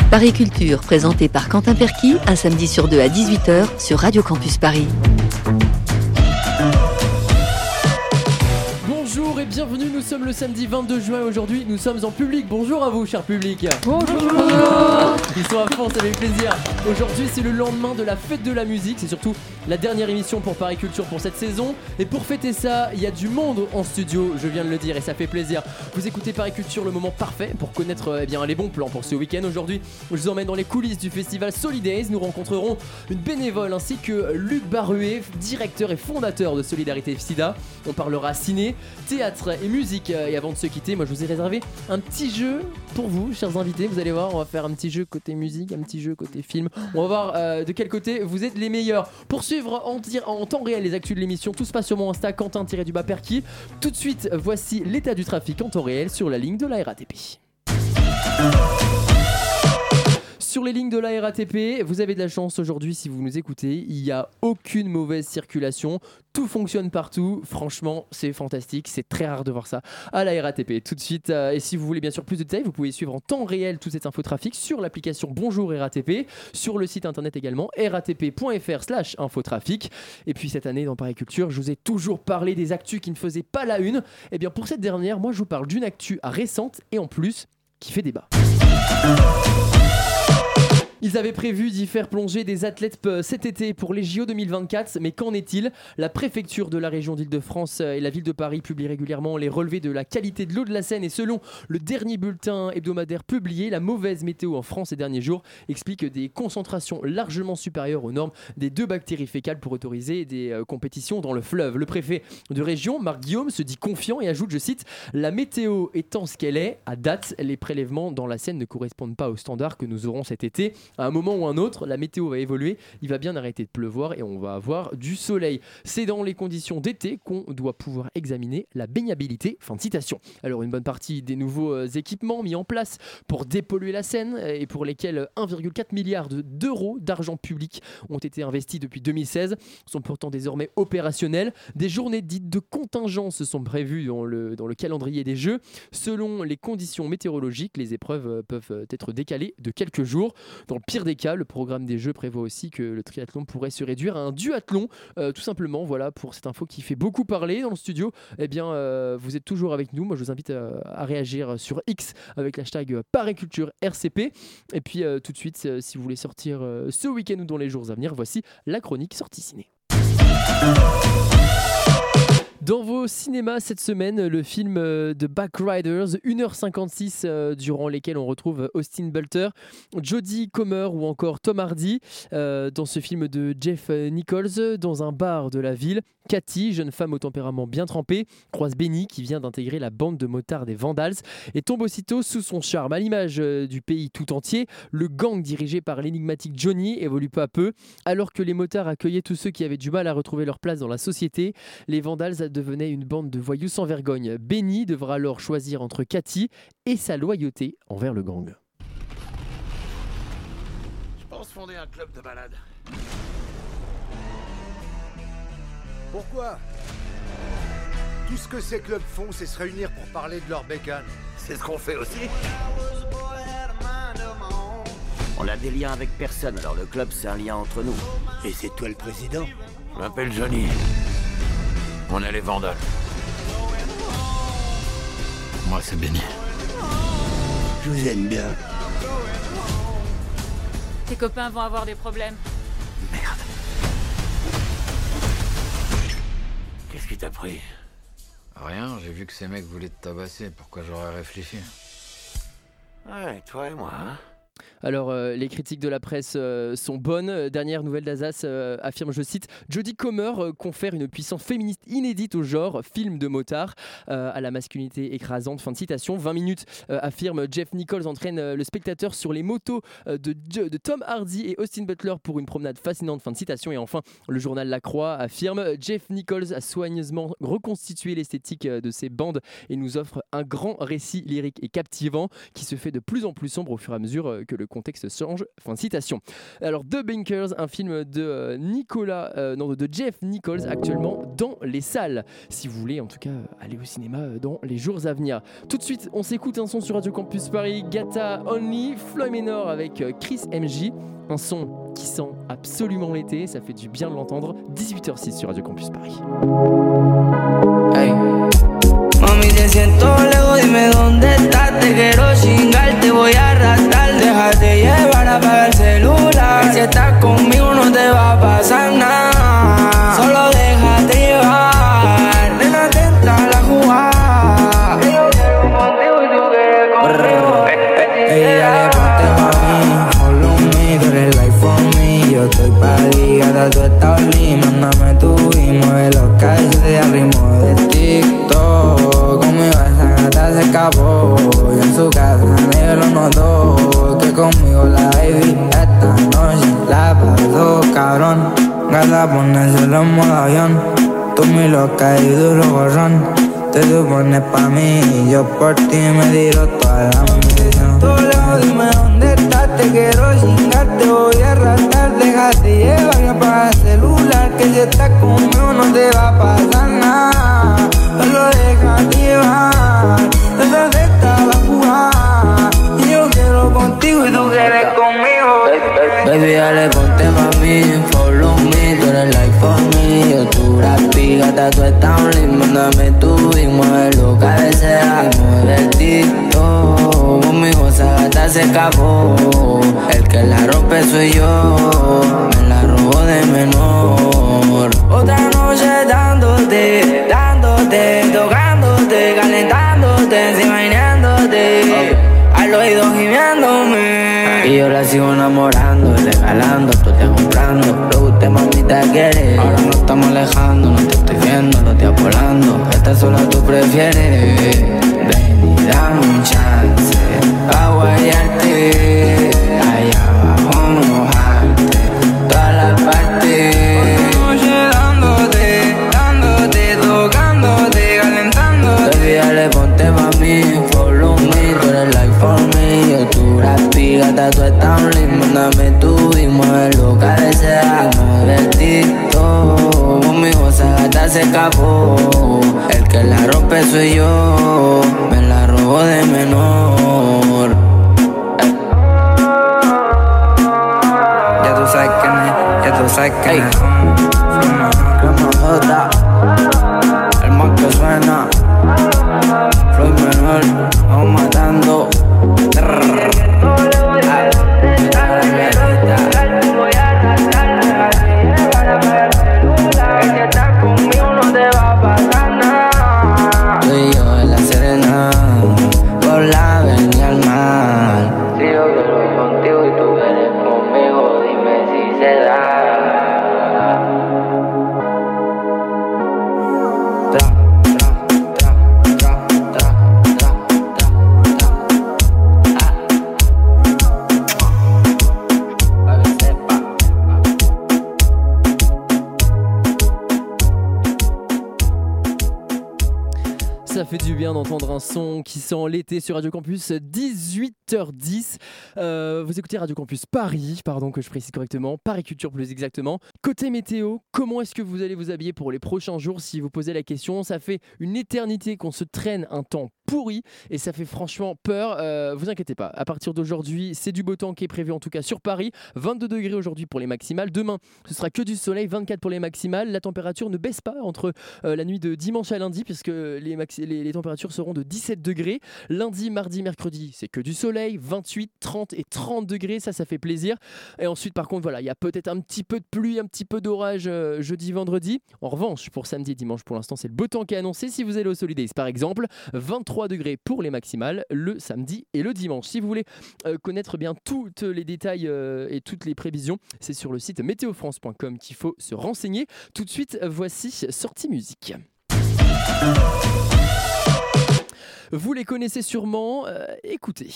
Paris Culture, présenté par Quentin Perquis, un samedi sur deux à 18h sur Radio Campus Paris. Bonjour et bienvenue, nous sommes le samedi 22 juin et aujourd'hui nous sommes en public. Bonjour à vous cher public. Bonjour. Ils sont à fond, ça fait plaisir. Aujourd'hui c'est le lendemain de la fête de la musique, c'est surtout la dernière émission pour Paris Culture pour cette saison. Et pour fêter ça, il y a du monde en studio, je viens de le dire et ça fait plaisir. Vous écoutez Paris Culture, le moment parfait pour connaître les bons plans pour ce week-end. Aujourd'hui, je vous emmène dans les coulisses du festival Solidays. Nous rencontrerons une bénévole ainsi que Luc Barruet, directeur et fondateur de Solidarité SIDA. On parlera ciné, théâtre et musique. Et avant de se quitter, moi je vous ai réservé un petit jeu pour vous, chers invités. Vous allez voir, on va faire un petit jeu côté musique, un petit jeu côté film. On va voir de quel côté vous êtes les meilleurs. Pour suivre en temps réel les actus de l'émission, tout se passe sur mon Insta, Quentin-Perquis. Tout de suite, voici l'état du trafic en temps réel sur la ligne de la RATP. Sur les lignes de la RATP, vous avez de la chance aujourd'hui si vous nous écoutez, il n'y a aucune mauvaise circulation, tout fonctionne partout, franchement c'est fantastique, c'est très rare de voir ça à la RATP. Tout de suite, et si vous voulez bien sûr plus de détails, vous pouvez suivre en temps réel toute cette infotrafic sur l'application Bonjour RATP, sur le site internet également ratp.fr/infotrafic. Et puis cette année dans Paris Culture, je vous ai toujours parlé des actus qui ne faisaient pas la une. Et bien pour cette dernière, moi je vous parle d'une actu récente et en plus qui fait débat. Ils avaient prévu d'y faire plonger des athlètes cet été pour les JO 2024, mais qu'en est-il ? La préfecture de la région d'Île-de-France et la ville de Paris publient régulièrement les relevés de la qualité de l'eau de la Seine et selon le dernier bulletin hebdomadaire publié, la mauvaise météo en France ces derniers jours explique des concentrations largement supérieures aux normes des 2 bactéries fécales pour autoriser des compétitions dans le fleuve. Le préfet de région, Marc Guillaume, se dit confiant et ajoute, je cite, « La météo étant ce qu'elle est, à date, les prélèvements dans la Seine ne correspondent pas aux standards que nous aurons cet été. » À un moment ou un autre, la météo va évoluer, il va bien arrêter de pleuvoir et on va avoir du soleil. C'est dans les conditions d'été qu'on doit pouvoir examiner la baignabilité. Fin de citation. Alors une bonne partie des nouveaux équipements mis en place pour dépolluer la Seine et pour lesquels 1,4 milliard d'euros d'argent public ont été investis depuis 2016 sont pourtant désormais opérationnels. Des journées dites de contingence sont prévues dans le calendrier des Jeux. Selon les conditions météorologiques, les épreuves peuvent être décalées de quelques jours. Dans le pire des cas, le programme des Jeux prévoit aussi que le triathlon pourrait se réduire à un duathlon. Tout simplement, voilà pour cette info qui fait beaucoup parler dans le studio. Eh bien, vous êtes toujours avec nous. Moi, je vous invite à réagir sur X avec l'hashtag Pariculture RCP. Et puis, tout de suite, si vous voulez sortir ce week-end ou dans les jours à venir, voici la chronique sortie ciné. Dans vos cinémas cette semaine, le film de Backriders, 1h56 durant lesquels on retrouve Austin Butler, Jodie Comer ou encore Tom Hardy. Dans ce film de Jeff Nichols, dans un bar de la ville, Cathy, jeune femme au tempérament bien trempé, croise Benny qui vient d'intégrer la bande de motards des Vandals et tombe aussitôt sous son charme. À l'image du pays tout entier, le gang dirigé par l'énigmatique Johnny évolue peu à peu. Alors que les motards accueillaient tous ceux qui avaient du mal à retrouver leur place dans la société, les Vandals devenaient une bande de voyous sans vergogne. Benny devra alors choisir entre Cathy et sa loyauté envers le gang. Je pense fonder un club de balade. Pourquoi ? Tout ce que ces clubs font, c'est se réunir pour parler de leur bécane. C'est ce qu'on fait aussi. On n'a des liens avec personne, alors le club c'est un lien entre nous. Et c'est toi le président ? Je m'appelle Johnny. On est les Vandals. Moi c'est Benny. Je vous aime bien. Tes copains vont avoir des problèmes. Merde. Qu'est-ce qui t'a pris ? Rien, j'ai vu que ces mecs voulaient te tabasser, pourquoi j'aurais réfléchi ? Ouais, toi et moi, hein ? Alors, les critiques de la presse sont bonnes. Dernière nouvelle d'Alsace affirme, je cite, Jodie Comer confère une puissance féministe inédite au genre, film de motard, à la masculinité écrasante. Fin de citation. 20 minutes affirme Jeff Nichols entraîne le spectateur sur les motos de Tom Hardy et Austin Butler pour une promenade fascinante. Fin de citation. Et enfin, le journal La Croix affirme Jeff Nichols a soigneusement reconstitué l'esthétique de ces bandes et nous offre un grand récit lyrique et captivant qui se fait de plus en plus sombre au fur et à mesure que le le contexte change. Fin de citation. Alors The Bankers, un film de de Jeff Nichols actuellement dans les salles. Si vous voulez en tout cas aller au cinéma dans les jours à venir. Tout de suite, on s'écoute un son sur Radio Campus Paris, Gata Only, Floyd Manor avec Chris MJ. Un son qui sent absolument l'été, ça fait du bien de l'entendre. 18h06 sur Radio Campus Paris. Hey. Mami, te siento lejos, dime dónde estás. Te quiero chingar, te voy a arrastrar. Déjate llevar, apaga el celular. Que si estás conmigo no te va a pasar nada. Solo déjate llevar. Nena, atenta a la jugada. Yo quiero contigo y tú quieres conmigo. Ey, dale, ponte mami, follow me. Tú eres life for me. Yo estoy pa' ligada, tú estás oli. Mándame tu y mueve los calles al ritmo de TikTok. Conmigo esa gata se escapó. Y en su casa negro notó que conmigo la baby esta noche la pasó cabrón. Gata, ponérselo en modo avión. Tú mi loca y duro gorrón. Te supones pa' mí y yo por ti me tiro toda la misión. Tú lejos, dime dónde estás. Te quiero chingar, te voy a arrastrar. Déjate llevar y apaga el celular. Que si estás conmigo no te va a pasar nada. Solo déjate llevar. Detrás está la jugada. Y yo quiero contigo y tú quieres conmigo. Baby, dale, ponte pa' mí, follow me. Tú eres life for me. Yo tu rapi, gata, tú estás un limbo. Mándame tu y muévelo, cabecea, mueve el TikTok. Conmigo esa gata se escapó. El que la rompe soy yo. Me la robó de menor. Otra noche dándote, dándote, tocándote, calentándote, imaginándote. Al oído gimiéndome. Y yo la sigo enamorando, regalando, tú te comprando. Lo que usted mamita quiere. Ahora nos estamos alejando, no te estoy viendo, no te volando. Esta sola tú prefieres. Ven y dame un chance pa' guayarte. Allá abajo mojarte toda la parte. Otra noche dándote, dándote, tocándote, calentándote. Baby, dale, ponte pa' mí, follow me. Tú eres life for me. Yo tu rapi, gata, tú estás un limbo. Mándame tú y muévelo, cabecea, mueve el TikTok. Conmigo esa gata se escapó. El que la rompe soy yo. Me la robó de menor. Ya tú sabes quién es, ya tú sabes quién es. El más que suena. Floyd Manor, vamos matando. Tú y yo en la Serena, por la avenida al mar. Si yo quiero ir contigo y tú vienes conmigo, dime si se da. Ça fait du bien d'entendre un son qui sent l'été sur Radio Campus, 18h10. Vous écoutez Radio Campus Paris, pardon que je précise correctement, Paris Culture plus exactement. Côté météo, comment est-ce que vous allez vous habiller pour les prochains jours si vous posez la question? Ça fait une éternité qu'on se traîne un temps pourri et ça fait franchement peur. Vous inquiétez pas, à partir d'aujourd'hui, c'est du beau temps qui est prévu en tout cas sur Paris. 22 degrés aujourd'hui pour les maximales. Demain, ce sera que du soleil, 24 pour les maximales. La température ne baisse pas entre la nuit de dimanche à lundi puisque les températures seront de 17 degrés. Lundi, mardi, mercredi, c'est que du soleil, 28, 30 et 30 degrés, ça fait plaisir. Et ensuite, par contre, voilà, il y a peut-être un petit peu de pluie, un petit peu d'orage jeudi, vendredi. En revanche, pour samedi et dimanche, pour l'instant, c'est le beau temps qui est annoncé. Si vous allez au Solidays, par exemple, 23 degrés pour les maximales le samedi et le dimanche. Si vous voulez connaître bien tous les détails et toutes les prévisions, c'est sur le site météofrance.com qu'il faut se renseigner. Tout de suite, voici Sortie Musique. Vous les connaissez sûrement, écoutez.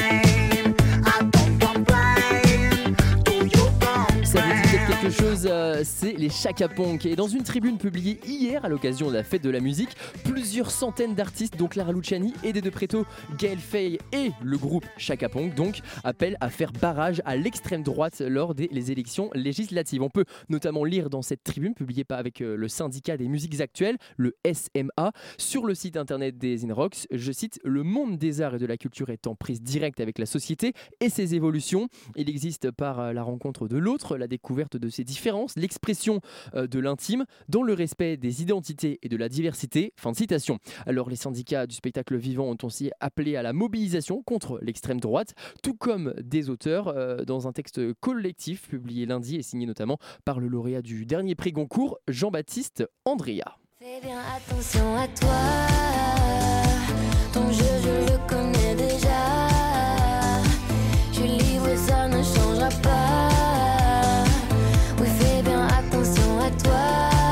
Ça vous dit peut-être quelque chose c'est les Chaka Ponk. Et dans une tribune publiée hier à l'occasion de la fête de la musique, plusieurs centaines d'artistes, dont Clara Luciani, Eddie De Pretto, Gaël Faye et le groupe Chaka Ponk, donc, appellent à faire barrage à l'extrême droite lors des élections législatives. On peut notamment lire dans cette tribune publiée avec le syndicat des musiques actuelles, le SMA, sur le site internet des Inrocks, je cite: le monde des arts et de la culture est en prise directe avec la société et ses évolutions. Il existe par la rencontre de l'autre, la découverte de ses différences, l'expression de l'intime dans le respect des identités et de la diversité. Fin de citation. Alors les syndicats du spectacle vivant ont aussi appelé à la mobilisation contre l'extrême droite, tout comme des auteurs dans un texte collectif publié lundi et signé notamment par le lauréat du dernier prix Goncourt, Jean-Baptiste Andrea. Fais bien attention à toi, ton jeu je le connais déjà, je livre ça ne changera pas, oui fais bien attention à toi.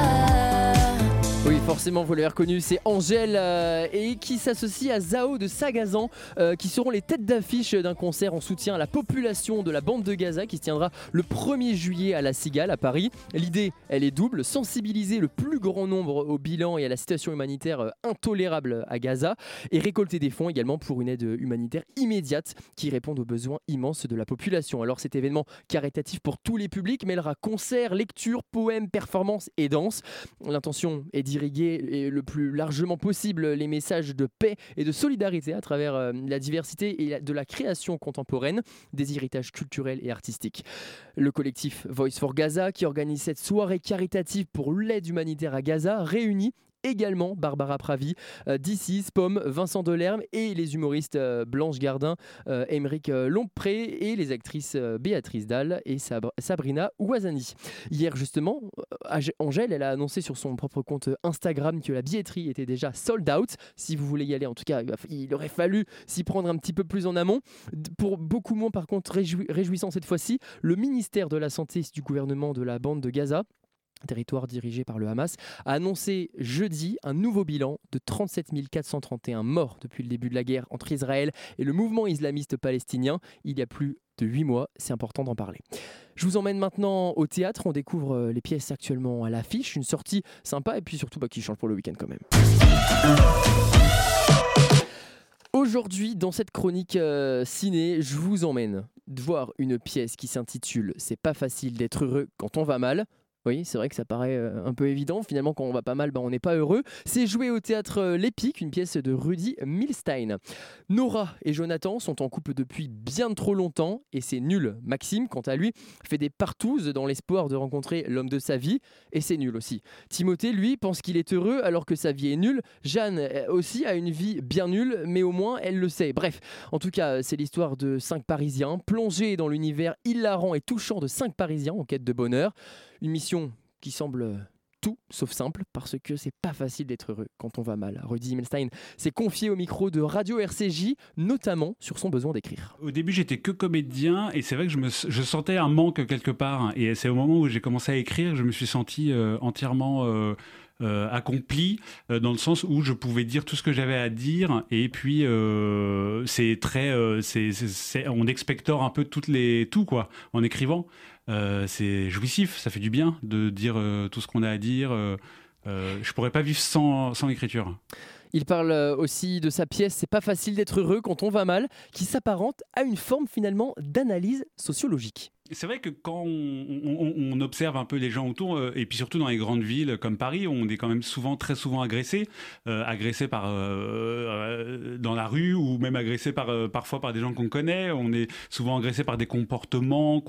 Oui, forcément, vous l'avez reconnu, c'est Angèle et qui s'associe à Zao de Sagazan qui seront les têtes d'affiche d'un concert en soutien à la population de la bande de Gaza qui se tiendra le 1er juillet à la Cigale à Paris. L'idée, elle est double, sensibiliser le plus grand nombre au bilan et à la situation humanitaire intolérable à Gaza et récolter des fonds également pour une aide humanitaire immédiate qui réponde aux besoins immenses de la population. Alors cet événement caritatif pour tous les publics mêlera concerts, lectures, poèmes, performances et danse. L'intention est d'irriguer le plus largement possible les messages de paix et de solidarité à travers la diversité et de la création contemporaine des héritages culturels et artistiques. Le collectif Voice for Gaza, qui organise cette soirée caritative pour l'aide humanitaire à Gaza, réunit également Barbara Pravi, D'ici, Spom, Vincent Delerme et les humoristes Blanche Gardin, Émeric Lompré et les actrices Béatrice Dalle et Sabrina Ouazani. Hier justement, Angèle, elle a annoncé sur son propre compte Instagram que la billetterie était déjà sold out. Si vous voulez y aller, en tout cas, il aurait fallu s'y prendre un petit peu plus en amont. Pour beaucoup moins par contre réjouissant cette fois-ci, le ministère de la Santé du gouvernement de la bande de Gaza, territoire dirigé par le Hamas, a annoncé jeudi un nouveau bilan de 37 431 morts depuis le début de la guerre entre Israël et le mouvement islamiste palestinien il y a plus de 8 mois. C'est important d'en parler. Je vous emmène maintenant au théâtre. On découvre les pièces actuellement à l'affiche. Une sortie sympa et puis surtout qui change pour le week-end quand même. Aujourd'hui, dans cette chronique ciné, je vous emmène voir une pièce qui s'intitule « C'est pas facile d'être heureux quand on va mal ». Oui, c'est vrai que ça paraît un peu évident. Finalement, quand on va pas mal, on n'est pas heureux. C'est joué au théâtre L'Épique, une pièce de Rudy Milstein. Nora et Jonathan sont en couple depuis bien trop longtemps et c'est nul. Maxime, quant à lui, fait des partouzes dans l'espoir de rencontrer l'homme de sa vie et c'est nul aussi. Timothée, lui, pense qu'il est heureux alors que sa vie est nulle. Jeanne aussi a une vie bien nulle, mais au moins elle le sait. Bref, en tout cas, c'est l'histoire de 5 Parisiens plongés dans l'univers hilarant et touchant de 5 Parisiens en quête de bonheur. Une mission qui semble tout sauf simple parce que c'est pas facile d'être heureux quand on va mal. Rudy Milstein s'est confié au micro de Radio RCJ, notamment sur son besoin d'écrire. Au début, j'étais que comédien et c'est vrai que je sentais un manque quelque part. Et c'est au moment où j'ai commencé à écrire, je me suis senti entièrement accompli dans le sens où je pouvais dire tout ce que j'avais à dire et puis c'est très on expectore un peu tout quoi en écrivant. C'est jouissif, ça fait du bien de dire tout ce qu'on a à dire. Je pourrais pas vivre sans écriture. Il parle aussi de sa pièce « C'est pas facile d'être heureux quand on va mal » qui s'apparente à une forme finalement d'analyse sociologique. C'est vrai que quand on observe un peu les gens autour, et puis surtout dans les grandes villes comme Paris, on est quand même très souvent agressé par dans la rue ou même agressé parfois par des gens qu'on connaît. On est souvent agressé par des comportements,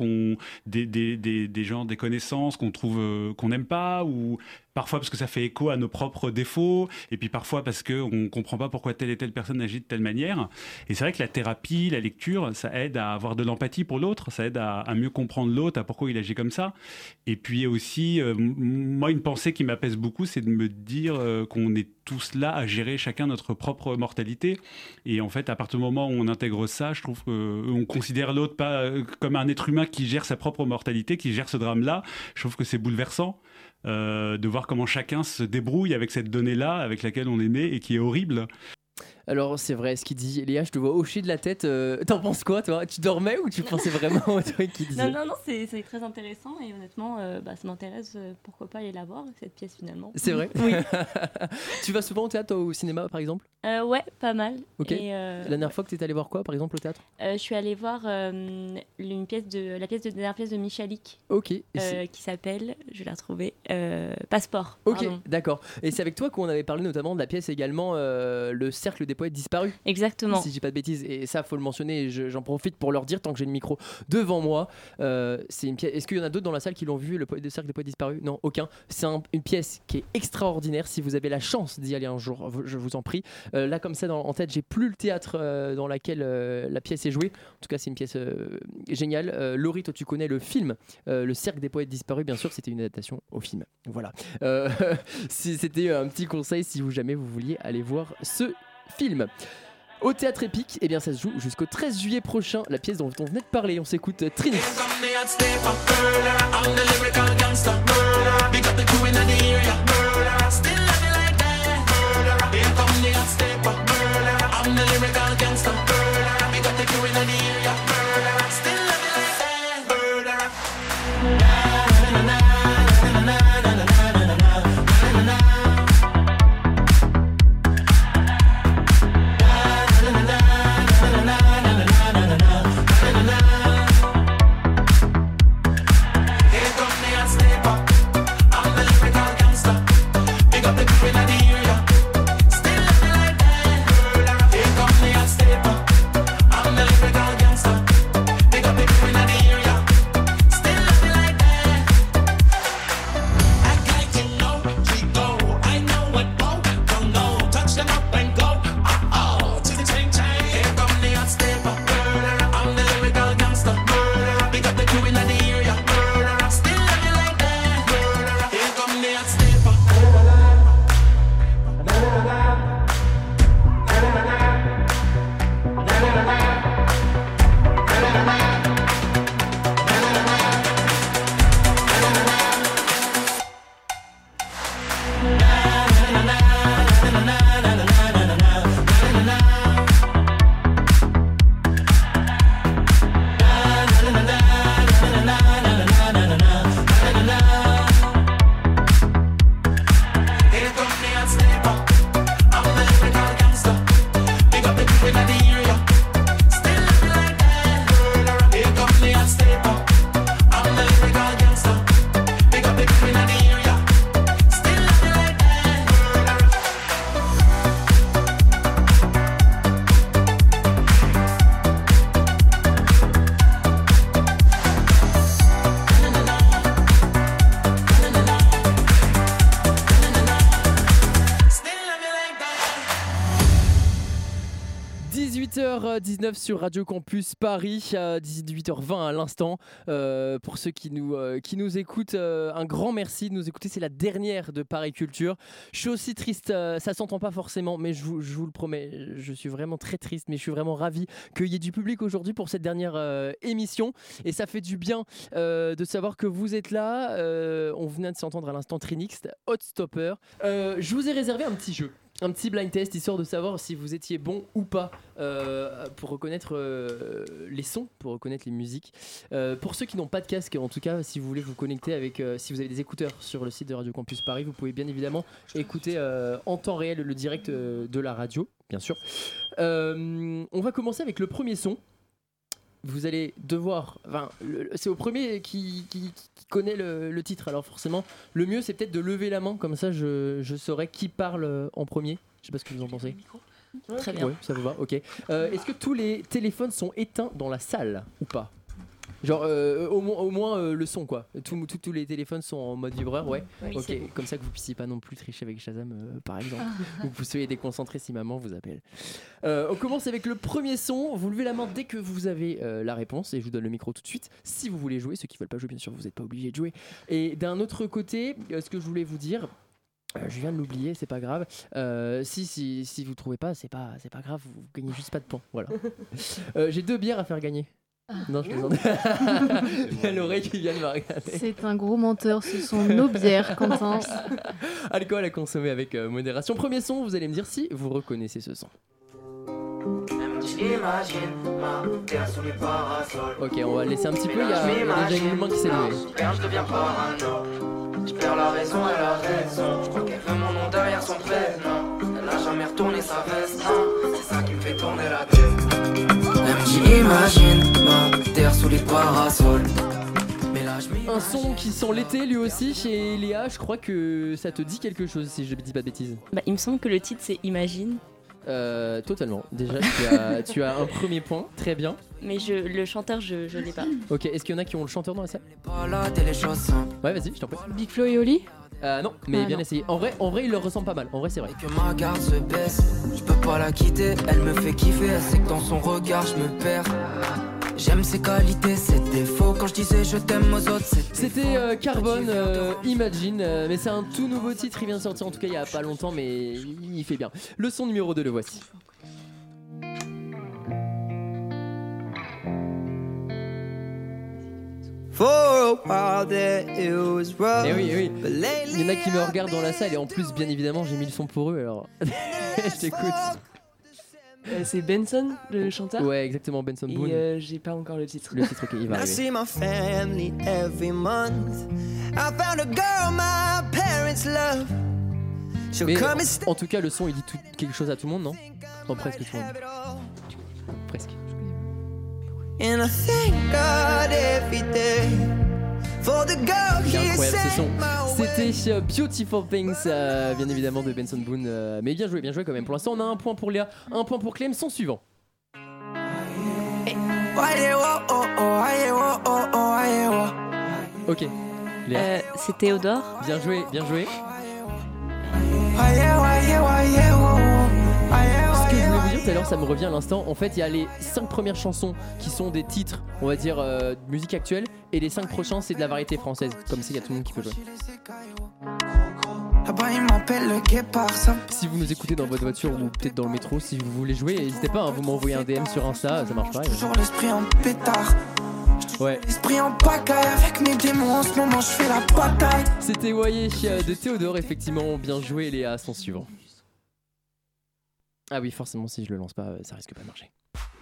des gens, des connaissances qu'on trouve qu'on n'aime pas, ou parfois parce que ça fait écho à nos propres défauts, et puis parfois parce qu'on ne comprend pas pourquoi telle et telle personne agit de telle manière. Et c'est vrai que la thérapie, la lecture, ça aide à avoir de l'empathie pour l'autre, ça aide à mieux comprendre l'autre, à pourquoi il agit comme ça. Et puis aussi, moi, une pensée qui m'apaise beaucoup, c'est de me dire qu'on est tous là à gérer chacun notre propre mortalité. Et en fait, à partir du moment où on intègre ça, je trouve qu'on considère l'autre pas comme un être humain qui gère sa propre mortalité, qui gère ce drame-là. Je trouve que c'est bouleversant. De voir comment chacun se débrouille avec cette donnée-là, avec laquelle on est né et qui est horrible. Alors c'est vrai ce qu'il dit. Léa, je te vois hocher de la tête. T'en penses quoi toi? Tu dormais ou tu pensais vraiment au truc qu'il disait? Non, c'est très intéressant et honnêtement, ça m'intéresse. Pourquoi pas aller la voir cette pièce finalement? C'est vrai? Oui. Tu vas souvent au théâtre ou au cinéma par exemple? Ouais, pas mal. Ok. La dernière fois que t'es allé voir quoi par exemple au théâtre? Je suis allée voir la dernière pièce de Michalik. Ok. Qui s'appelle, je vais la retrouver, Passeport. Ok, pardon. d'accord. Et c'est avec toi qu'on avait parlé notamment de la pièce également, Le Cercle des Poètes Disparus. Exactement. Si je dis pas de bêtises. Et ça, faut le mentionner. Et j'en profite pour leur dire tant que j'ai le micro devant moi. C'est une pièce. Est-ce qu'il y en a d'autres dans la salle qui l'ont vu, Le Cercle des Poètes Disparus? Non, aucun. C'est une pièce qui est extraordinaire. Si vous avez la chance d'y aller un jour, je vous en prie. Là, comme ça, en tête, j'ai plus le théâtre dans laquelle la pièce est jouée. En tout cas, c'est une pièce géniale. Laurie, toi, tu connais le film Le Cercle des Poètes Disparus. Bien sûr, c'était une adaptation au film. Voilà. C'était un petit conseil si jamais vous vouliez aller voir ce film. Au Théâtre Épique, eh bien ça se joue jusqu'au 13 juillet prochain, la pièce dont on venait de parler. On s'écoute Trinix. Sur Radio Campus Paris, à 18h20 à l'instant. Pour ceux qui nous écoutent, un grand merci de nous écouter. C'est la dernière de Paris Culture. Je suis aussi triste, ça s'entend pas forcément, mais je vous le promets, je suis vraiment très triste, mais je suis vraiment ravi qu'il y ait du public aujourd'hui pour cette dernière émission. Et ça fait du bien de savoir que vous êtes là. On venait de s'entendre à l'instant Trinix, Hot Stopper. Je vous ai réservé un petit jeu. Un petit blind test, histoire de savoir si vous étiez bon ou pas pour reconnaître les sons, pour reconnaître les musiques. Pour ceux qui n'ont pas de casque, en tout cas, si vous voulez vous connecter avec, si vous avez des écouteurs sur le site de Radio Campus Paris, vous pouvez bien évidemment écouter en temps réel le direct de la radio, bien sûr. On va commencer avec le premier son. Vous allez devoir... Enfin, c'est au premier qui connaît le titre. Alors forcément, le mieux, c'est peut-être de lever la main. Comme ça, je saurai qui parle en premier. Je sais pas ce que vous en pensez. Très bien. Ouais, ça vous va, ok. Est-ce que tous les téléphones sont éteints dans la salle ou pas? Genre au moins le son quoi. Tous les téléphones sont en mode vibreur, ouais. Oui, ok, comme ça que vous puissiez pas non plus tricher avec Shazam par exemple. Vous soyez déconcentré si maman vous appelle. On commence avec le premier son. Vous levez la main dès que vous avez la réponse et je vous donne le micro tout de suite. Si vous voulez jouer, ceux qui veulent pas jouer bien sûr vous n'êtes pas obligés de jouer. Et d'un autre côté, ce que je voulais vous dire. Je viens de l'oublier, c'est pas grave. Si vous trouvez pas, c'est pas grave, vous gagnez juste pas de points. Voilà. J'ai 2 bières à faire gagner. Non, je plaisante. Il y a l'oreille qui vient de me regarder. C'est un gros menteur, ce sont nos bières, Quentin. Alcool à consommer avec modération. Premier son, vous allez me dire si vous reconnaissez ce son. Imagine ma terre sous les parasols. Ok, on va laisser un petit peu, il y a déjà une main qui s'est levée. Je deviens parano. Je perds la raison et la raison. Je crois qu'elle veut mon nom derrière son prénom. Elle a jamais retourné sa veste, non. C'est ça qui me fait tourner la tête. Imagine ma terre sous les parasols. Un son qui sent l'été lui aussi chez Léa, je crois que ça te dit quelque chose si je dis pas de bêtises. Bah, il me semble que le titre c'est Imagine. Totalement. Déjà, tu as un premier point, très bien. Mais le chanteur, je l'ai pas. Ok, est-ce qu'il y en a qui ont le chanteur dans la salle? Ouais, vas-y, je t'en prie. Big Flo et Oli? Non, mais bien non. essayé. En vrai, il leur ressemble pas mal. En vrai, c'est vrai. Que ma garde se baisse, je peux pas la quitter. Elle me fait kiffer, elle sait que dans son regard je me perds. J'aime ses qualités, ses défauts. Quand je disais je t'aime aux autres, c'était Carbone, Imagine. Mais c'est un tout nouveau titre, il vient de sortir en tout cas il y a pas longtemps, mais il fait bien. Le son numéro 2, le voici. Et oui. Il y en a qui me regardent dans la salle et en plus, bien évidemment, j'ai mis le son pour eux alors. Je t'écoute. C'est Benson, le chanteur. Ouais, exactement, Benson Boone. Et j'ai pas encore le titre. Le titre, ok, il va arriver. Mais en tout cas, le son, il dit quelque chose à tout le monde, non? Enfin, presque tout le monde. Presque. Il est incroyable ce son. C'était Beautiful Things, bien évidemment de Benson Boone. Mais bien joué quand même. Pour l'instant, on a un point pour Léa, un point pour Clem. Son suivant. Ok. Léa. C'est Théodore. Bien joué. Ce que je voulais vous dire tout à l'heure, ça me revient à l'instant. En fait, il y a les 5 premières chansons qui sont des titres, on va dire, musique actuelle, et les 5 prochains, c'est de la variété française. Comme ça, il y a tout le monde qui peut jouer. Si vous nous écoutez dans votre voiture ou peut-être dans le métro, si vous voulez jouer, n'hésitez pas, vous m'envoyez un DM sur Insta, ça marche pas. Toujours l'esprit en pétard. Ouais. L'esprit en pagaille, avec mes démons en ce moment je fais la bataille. C'était Voyez de Théodore, effectivement, bien joué Léa, son suivant. Ah oui, forcément, si je le lance pas, ça risque pas de marcher.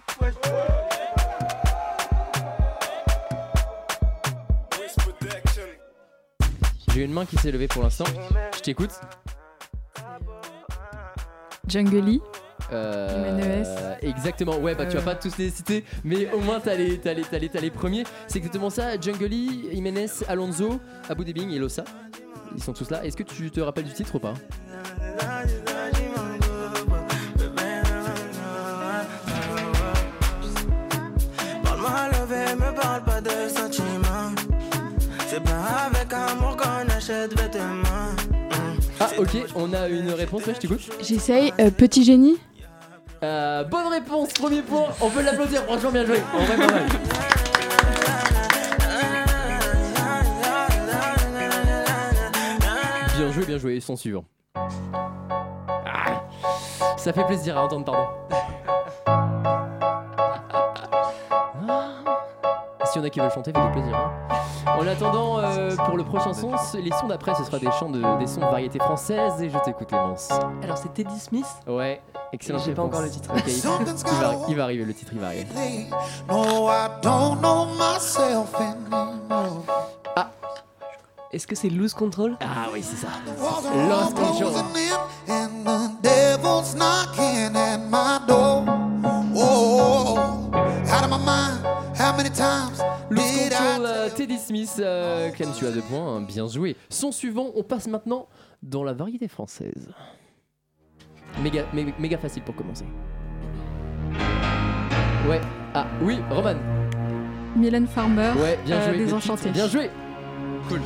J'ai une main qui s'est levée pour l'instant. Je t'écoute. Jungly. Exactement, ouais, bah tu vas pas tous les citer, mais au moins t'as les premiers. C'est exactement ça. Jungly, Jiménez, Alonso, Abou Debing et Losa. Ils sont tous là. Est-ce que tu te rappelles du titre ou pas? Me parle pas de sentiments. C'est bien avec amour qu'on achète vêtements. Ah ok, on a une réponse, ouais, je t'écoute. J'essaye, Petit Génie. Bonne réponse, premier point. On peut l'applaudir, franchement bien joué. En vrai, pas mal. Bien joué, son suivant. Ah, ça fait plaisir à entendre, pardon. Si y en a qui veulent chanter, faites plaisir. Hein. En attendant, pour le prochain son, les sons d'après, ce sera des sons de variété française. Et je t'écoute, Clémence. Alors, c'est Teddy Smith. Ouais, excellent. J'ai pas encore le titre. Okay. il va arriver, le titre, il va arriver. Ah. Est-ce que c'est Lose Control? Ah oui, c'est ça. Lost Control. Lose Control, Teddy Smith, Clem, tu as 2 points, hein, bien joué. Son suivant, on passe maintenant dans la variété française. Méga facile pour commencer. Ouais, ah oui, Roman. Mylène Farmer. Ouais, bien joué. Désenchanté. Bien joué. Cool.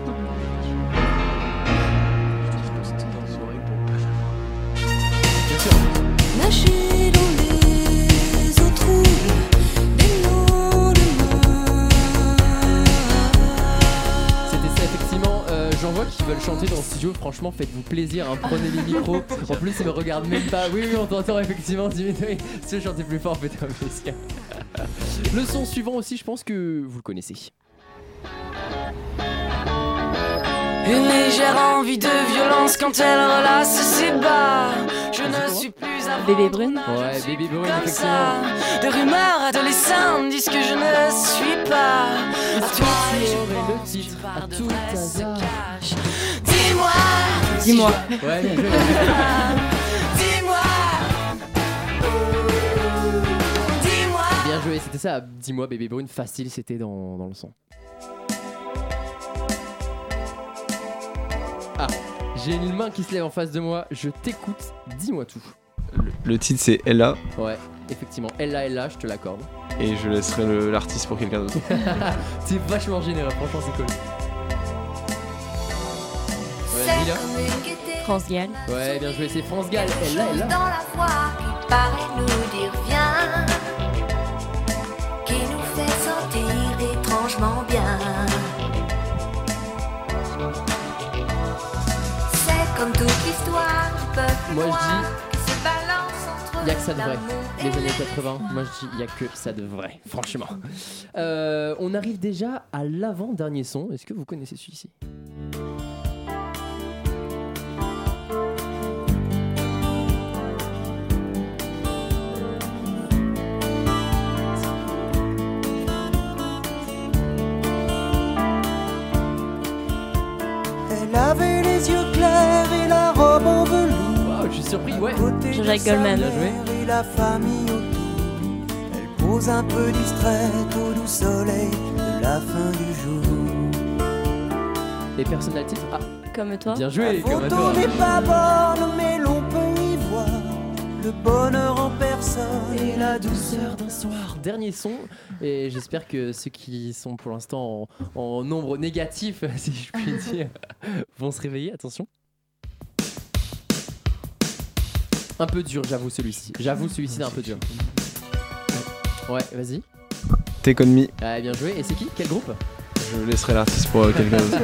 Nager dans les eaux troubles des lendemains. C'était ça effectivement. J'en vois qui veulent chanter dans le studio. Franchement, faites-vous plaisir. Hein, prenez les micros. En plus, ils me regardent même pas. Oui, on t'entend effectivement. Dimitri, si tu veux chanter plus fort, faites-toi plaisir. Le son suivant aussi, je pense que vous le connaissez. Une légère envie de violence quand elle relâche ses bas. Je ne suis plus à Bébé Brune. Ouais, Bébé Brune, comme effectivement. ça. De rumeurs adolescentes disent que je ne suis pas à toi. Et je le pense titre, qu'une part à de tout vrai se hasard. cache. Dis-moi. Dis-moi. Ouais, bien joué. Dis-moi. Dis-moi. Bien joué, c'était ça. Dis-moi, Bébé Brune, facile, c'était dans le son. Ah, j'ai une main qui se lève en face de moi. Je t'écoute, dis-moi tout. Le titre c'est Ella Ouais, effectivement. Ella, je te l'accorde. et je laisserai l'artiste pour quelqu'un d'autre. C'est vachement généreux, franchement, c'est cool. Ouais, Mila. France Gall. Ouais, bien joué, c'est France Gall. Ella. Dans la voix qui paraît nous dire viens, qui nous fait sentir étrangement bien. C'est comme toute l'histoire du peuple Moi, je noir dis, qui se balance entre il y a que ça de vrai. l'amour et Les années les 80, moi je dis, il y a que ça de vrai, franchement. On arrive déjà à l'avant-dernier son. Est-ce que vous connaissez celui-ci ? Elle avait les yeux clairs et la robe en velours. Wow, je suis surpris, ouais. Jean-Jacques Goldman. Bien joué. Et la famille autour. Elle pose un peu distraite au doux soleil de la fin du jour. Et personnel titre. Ah, Comme toi. bien joué, La comme à photo toi. n'est pas bonne, mais l'on peut y voir le bonheur en personne et la douceur d'un soir. Dernier son, et j'espère que ceux qui sont pour l'instant en nombre négatif, si je puis dire, vont se réveiller. Attention. Un peu dur, j'avoue celui-ci. J'avoue celui-ci est un peu dur. Ouais, vas-y. Take On Me, Ouais, bien joué. Et c'est qui ? Quel groupe ? je laisserai l'artiste pour quelqu'un d'autre.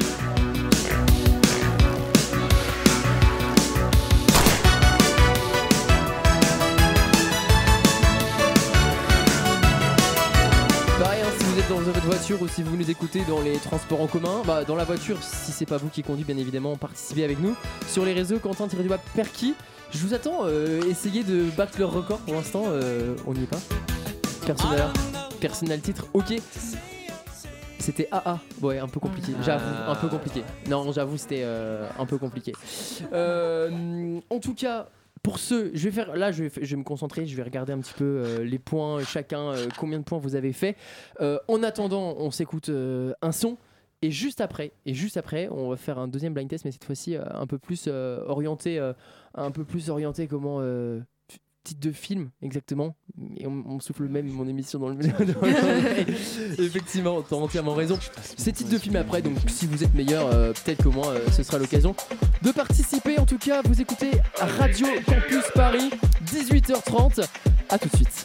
Pareil, hein, si vous êtes dans votre voiture ou si vous nous écoutez dans les transports en commun, bah, dans la voiture, si c'est pas vous qui conduit, bien évidemment, participez avec nous. Sur les réseaux, Quentin-Perky. Je vous attends, essayez de battre leur record pour l'instant, on n'y est pas. Personnel titre, ok. C'était AA, ouais, un peu compliqué, j'avoue, un peu compliqué. Non, j'avoue, c'était un peu compliqué. En tout cas, pour ceux, je vais me concentrer, je vais regarder un petit peu les points, chacun, combien de points vous avez fait. En attendant, on s'écoute un son. Et juste après, on va faire un deuxième blind test, mais cette fois-ci un peu plus orienté comment titre de film exactement. Et on souffle même mon émission dans le effectivement, t'as entièrement raison. C'est titre de film après, donc si vous êtes meilleur, peut-être qu'au moins ce sera l'occasion de participer. En tout cas, vous écoutez Radio Campus Paris, 18h30. À tout de suite.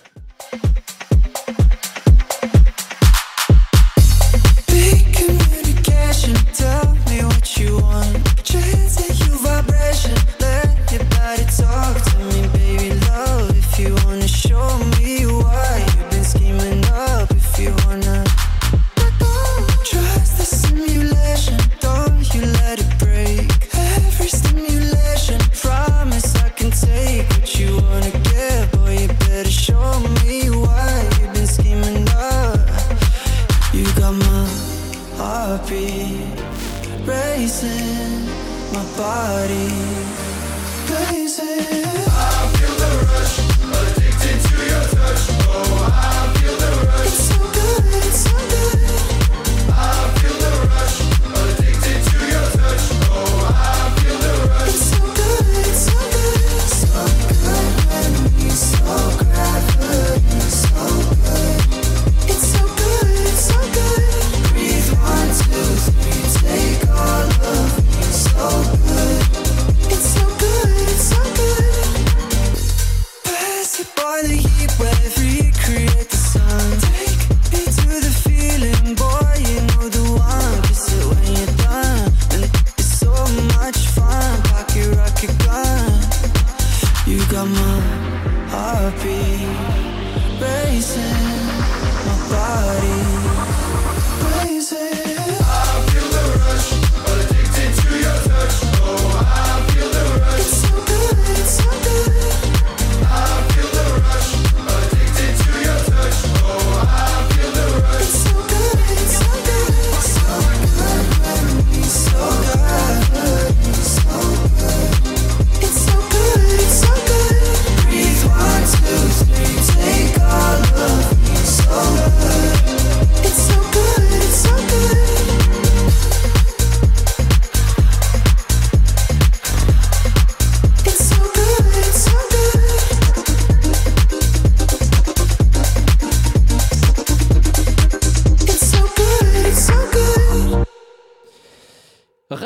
Tell me what you want. Change your vibration. Let your body talk to me, baby love. If you wanna show me why you've been scheming up, if you wanna trust the simulation, don't you let it break. Every stimulation, promise I can take what you wanna give. Boy, you better show me why you've been scheming up. You got my heartbeat racing, my body blazing. I feel the rush, addicted to your touch. Oh, I feel the rush. It's so good, it's so good. I feel the rush, addicted to your touch. Oh, I feel the rush. It's so good, it's so good. So good when we so gravity, so good. It's so good, it's so good. Breathe 1, 2, 3, take all of me, so good. It's so good, it's so good. Pass it by the heat wave, recreate the sun. Take me to the feeling, boy, you know the one. Kiss it when you're done, and it's so much fun. Pocket rocket gun, you got my heartbeat racing, my body blazing. I feel the rush, addicted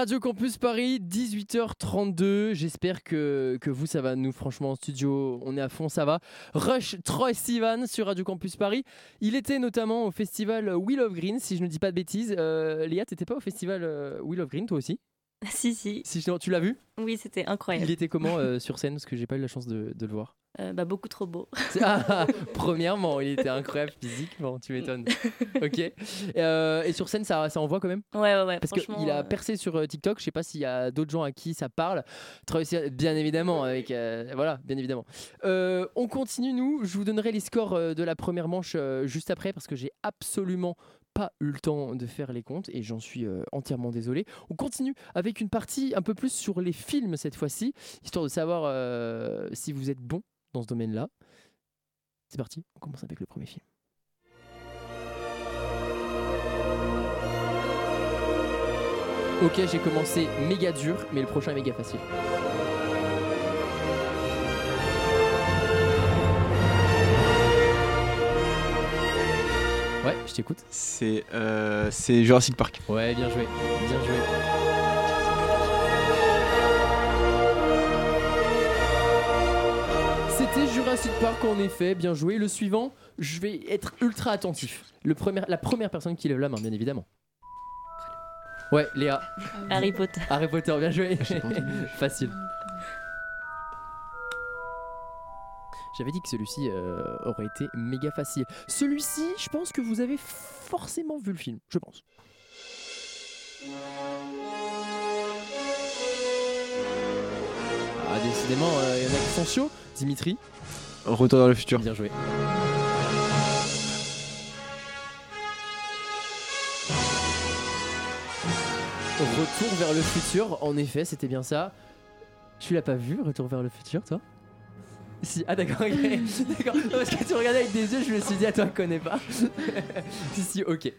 Radio Campus Paris, 18h32. J'espère que vous, ça va. Nous, franchement, en studio, on est à fond, ça va. Rush, Troye Sivan sur Radio Campus Paris. Il était notamment au festival Wheel of Green, si je ne dis pas de bêtises. Léa, t'étais pas au festival Wheel of Green, toi aussi ? Si. Tu l'as vu ? Oui, c'était incroyable. Il était comment sur scène ? Parce que j'ai pas eu la chance de le voir. Beaucoup trop beau. Premièrement, il était incroyable physiquement, tu m'étonnes. Ok. Et sur scène, ça envoie quand même ? Ouais. Parce qu'il a percé sur TikTok. Je sais pas s'il y a d'autres gens à qui ça parle. Bien évidemment, voilà, bien évidemment. On continue, nous. Je vous donnerai les scores de la première manche juste après parce que j'ai absolument pas eu le temps de faire les comptes et j'en suis entièrement désolé. On continue avec une partie un peu plus sur les films cette fois-ci, histoire de savoir si vous êtes bon dans ce domaine-là. C'est parti, on commence avec le premier film. Ok, j'ai commencé méga dur, mais le prochain est méga facile. Ouais, je t'écoute. C'est Jurassic Park. Ouais, bien joué. Bien joué. C'était Jurassic Park en effet, bien joué. Le suivant, je vais être ultra attentif. La première personne qui lève la main, bien évidemment. Ouais, Léa. Harry Potter. Harry Potter, bien joué. Facile. J'avais dit que celui-ci aurait été méga facile. Celui-ci, je pense que vous avez forcément vu le film, je pense. Ah, décidément, il y en a qui sont chauds. Dimitri. Retour vers le futur. Bien joué. Retour vers le futur, en effet, c'était bien ça. Tu l'as pas vu, Retour vers le futur, toi ? Si, ah d'accord, okay. D'accord. Non, parce que tu regardais avec des yeux, je me suis dit, toi, je connais pas. si, ok.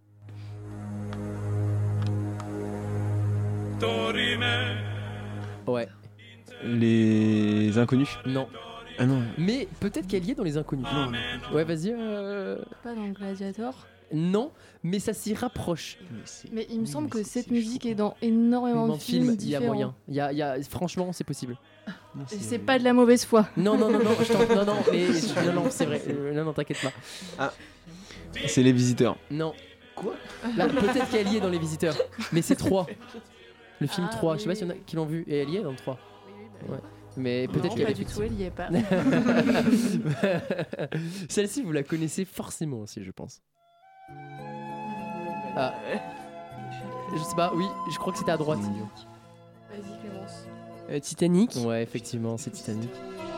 Ouais. Les Inconnus ? Non. Ah non. Mais peut-être qu'elle y est dans Les Inconnus. Non. Ouais, vas-y. Pas dans Gladiator. Non, mais ça s'y rapproche. Mais il me semble que cette musique est dans énormément de films Il y a différents. moyen. Il y a, franchement, c'est possible. Et c'est pas de la mauvaise foi. Non, non, c'est vrai. Non, t'inquiète pas. Ah, c'est Les Visiteurs. Non. Quoi ? Là, peut-être qu'elle y est dans Les Visiteurs, mais c'est 3. Le film 3. Oui, Je sais pas s'il y en a qui l'ont vu. Et elle y est dans le 3. Ouais. Mais peut-être qu'elle pas est du tout, elle y est pas. Celle-ci, vous la connaissez forcément aussi, je pense. Ah. Je sais pas, oui, je crois que c'était à droite. Vas-y, Clémence. Titanic. Ouais, effectivement, c'est Titanic.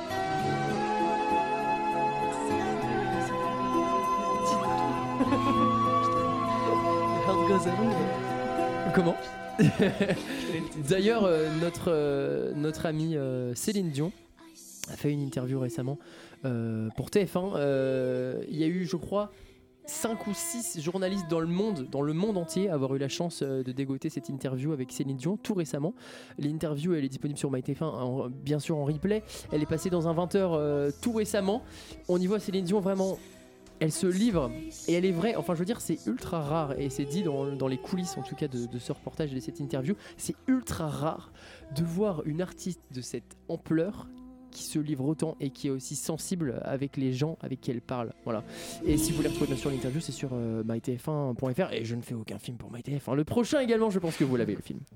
Heart goes on. Comment ? D'ailleurs, notre amie Céline Dion a fait une interview récemment pour TF1. Il y a eu, je crois, 5 ou 6 journalistes dans le monde entier à avoir eu la chance de dégoter cette interview avec Céline Dion tout récemment. L'interview, elle est disponible sur MyTF1, bien sûr en replay. Elle est passée dans un 20h tout récemment. On y voit Céline Dion vraiment... Elle se livre et elle est vraie, enfin je veux dire c'est ultra rare et c'est dit dans les coulisses en tout cas de ce reportage et de cette interview, c'est ultra rare de voir une artiste de cette ampleur qui se livre autant et qui est aussi sensible avec les gens avec qui elle parle. Voilà. Et si vous voulez retrouver bien sûr l'interview, c'est sur mytf1.fr et je ne fais aucun film pour MyTF1. Le prochain également, je pense que vous l'avez le film.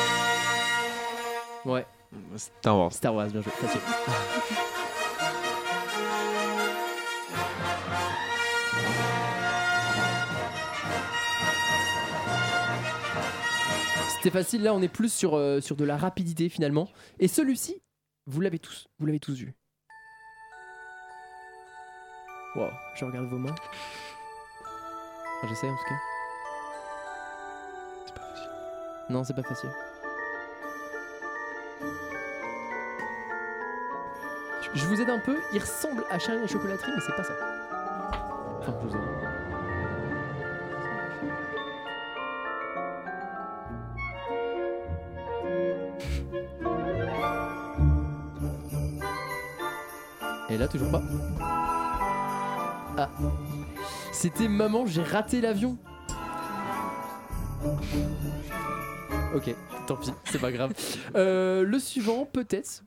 Ouais. Star Wars. Star Wars, bien joué, facile. C'était facile, là on est plus sur de la rapidité finalement. Et celui-ci, vous l'avez tous vu. Wow, je regarde vos mains. Enfin, j'essaie en tout cas. C'est pas facile. Non, c'est pas facile. Je vous aide un peu, il ressemble à Charlie la chocolaterie, mais c'est pas ça. Enfin, je vous aide. Et là, toujours pas. Ah. C'était Maman, j'ai raté l'avion. Ok. Tant pis, c'est pas grave. Le suivant, peut-être.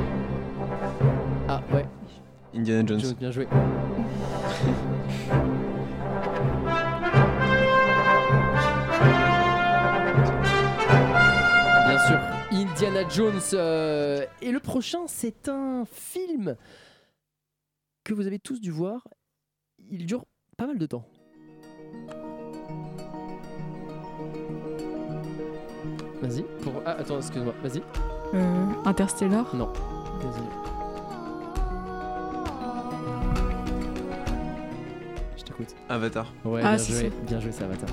Ah ouais. Indiana Jones. Bien joué. Bien sûr, Indiana Jones. Et le prochain, c'est un film que vous avez tous dû voir. Il dure pas mal de temps. Vas-y. Ah, attends, excuse-moi. Vas-y. Interstellar. Non. Désolé. Je t'écoute. Avatar. Ouais, Ah, bien c'est joué. ça. Bien joué, c'est Avatar.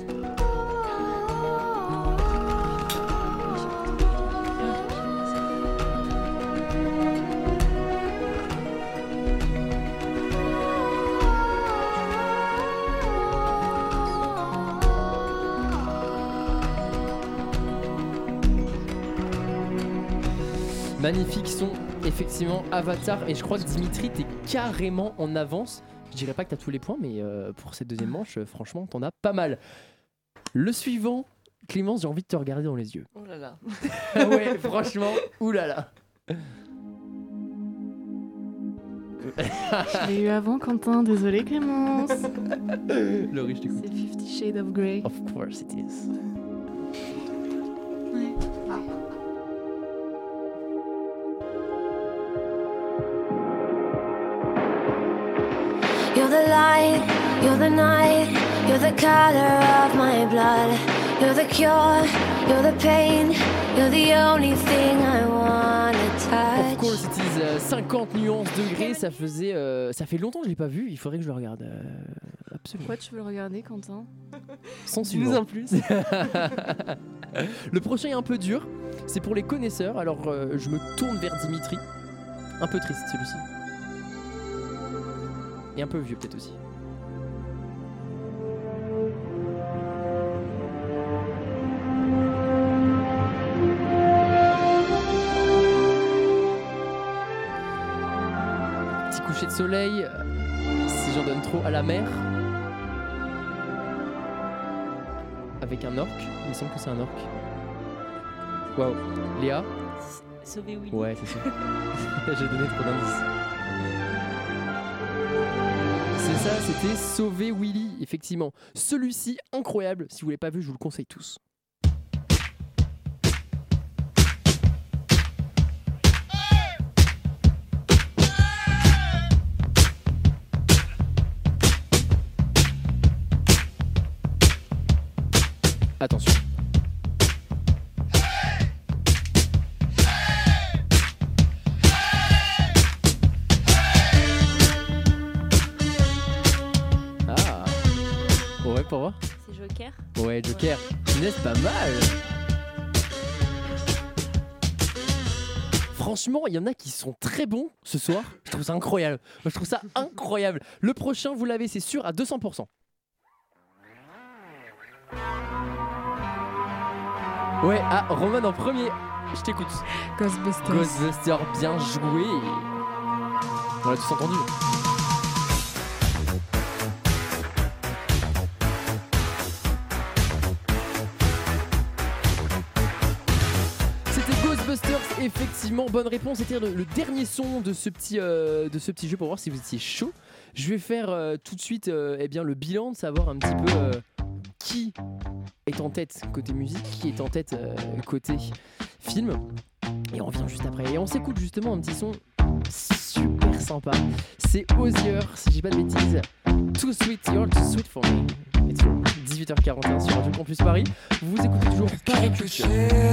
Magnifique son, effectivement, Avatar. Et je crois que Dimitri, t'es carrément en avance. Je dirais pas que t'as tous les points, mais pour cette deuxième manche, franchement, t'en as pas mal. Le suivant, Clémence, j'ai envie de te regarder dans les yeux. Oh là là. Ouais, franchement, oulala. Je l'ai eu avant, Quentin. Désolé, Clémence. Laurie, je t'écoute. C'est 50 Shades of Grey. Of course it is. You're the light, you're the night, you're the color of my blood. You're the cure, you're the pain, you're the only thing I wanna touch. Of course it is. 50 nuances degrés, ça fait longtemps que je l'ai pas vu. Il faudrait que je le regarde. Absolument. Pourquoi tu veux le regarder, Quentin? Sans Dis-nous suivant. en plus. Le prochain est un peu dur. C'est pour les connaisseurs. Alors je me tourne vers Dimitri. Un peu triste celui-ci. Et un peu vieux peut-être aussi. Petit coucher de soleil. Si j'en donne trop, à la mer. Avec un orque. Il me semble que c'est un orque. Waouh. Léa. Sauver Willy. Ouais, c'est ça. J'ai donné trop d'indices. C'est ça, c'était Sauver Willy, effectivement. Celui-ci, incroyable. Si vous ne l'avez pas vu, je vous le conseille tous. Attention. Ah. Ouais, pour voir. C'est Joker. Ouais, Joker. N'est-ce pas mal? Franchement, il y en a qui sont très bons ce soir. Je trouve ça incroyable. Moi, je trouve ça incroyable. Le prochain, vous l'avez, c'est sûr, à 200%. Ouais, ah, Roman en premier. Je t'écoute. Ghostbusters. Ghostbusters, bien joué. On l'a tous entendu. C'était Ghostbusters, effectivement, bonne réponse. C'était le dernier son de ce petit jeu pour voir si vous étiez chaud. Je vais faire tout de suite eh bien, le bilan, de savoir un petit peu qui est en tête côté musique, qui est en tête côté film. Et on revient juste après. Et on s'écoute justement un petit son super sympa. C'est Hozier, si j'ai pas de bêtises. Too Sweet, You're Too Sweet for Me. Et toujours 18h41 sur Radio Campus Paris. Vous écoutez toujours Paris Culture.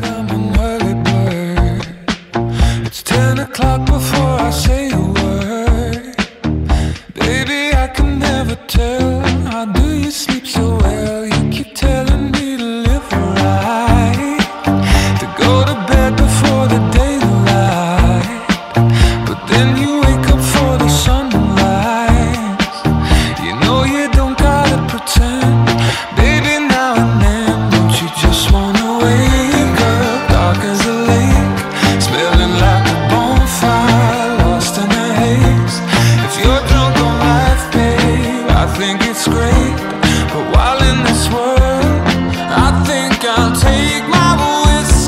It's 10 o'clock before I say a word. Baby, I can never tell. How do you sleep so well? You keep telling me to live right, to go to bed before the daylight, but then you wake up for the sunrise. You know you don't gotta pretend. Baby, now and then, don't you just wanna wake up dark as a lake, smelling like a bonfire, lost in a haze. If you're drunk on life, babe, I think it's great. But while in this world, I think I'll take my whiskey